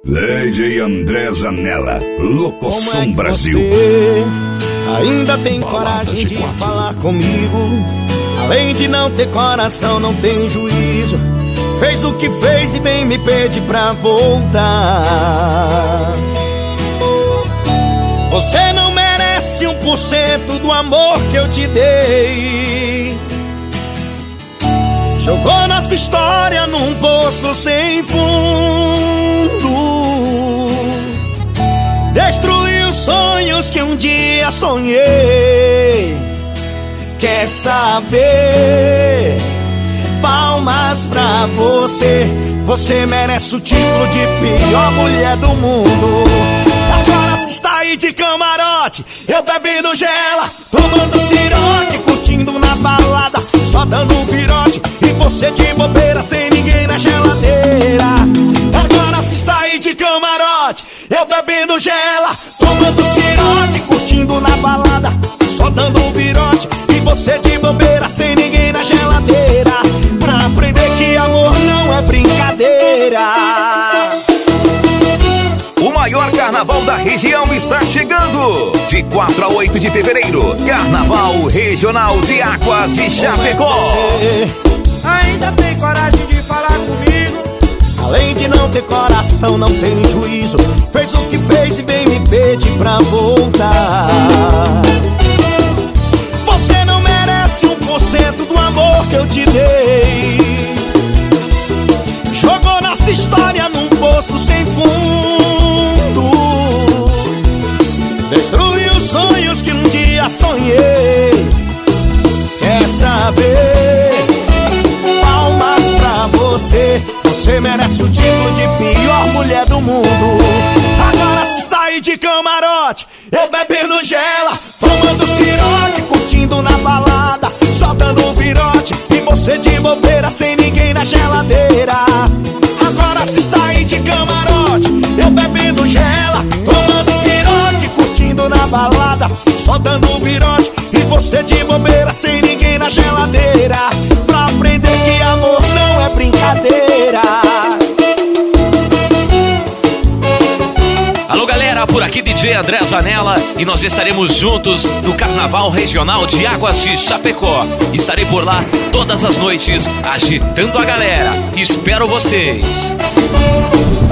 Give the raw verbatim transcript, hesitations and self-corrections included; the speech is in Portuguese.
D J André Zanella, Locoção é Brasil. Você ainda tem Balada coragem de, de quatro. falar comigo? Além de não ter coração, não tem juízo. Fez o que fez e vem me pedir pra voltar. Você não merece um por cento do amor que eu te dei. Jogou nossa história num poço sem fundo. Destruiu sonhos que um dia sonhei. Quer saber? Palmas pra você. Você merece o título de pior mulher do mundo. Agora se está aí de camarote, eu bebendo gela, tomando ciroque, curtindo na balada, só dando um virote, e você de bobeira sem ninguém na geladeira. Agora se está aí de camarote, eu bebendo gela, tomando ciroque, curtindo na balada, só dando um virote, e você de bobeira sem ninguém na geladeira. Pra aprender que amor não é brincadeira. O maior carnaval da região está chegando. De quatro a oito de fevereiro, Carnaval Regional de Águas de Chapecó. Você Ainda tem coragem de falar comigo? além de não ter coração, não tem juízo. Fez o que fez e vem me pedir pra voltar. Você não merece um por cento do amor que eu te dei. Jogou nossa história num poço sem fundo. Destruiu os sonhos que um dia sonhei. Quer saber? Palmas pra você. Você merece o título de pior mulher do mundo. Agora se está aí de camarote, eu bebendo gela, tomando ciroque, curtindo na balada, só dando um virote, e você de bobeira sem ninguém na geladeira. Agora se está aí de camarote, eu bebendo gela, tomando ciroque, curtindo na balada, só dando um virote, e você de bobeira sem ninguém na geladeira. Pra aprender que amor não é brincadeira. Alô galera, por aqui D J André Zanella e nós estaremos juntos no Carnaval Regional de Águas de Chapecó. Estarei por lá todas as noites agitando a galera. Espero vocês.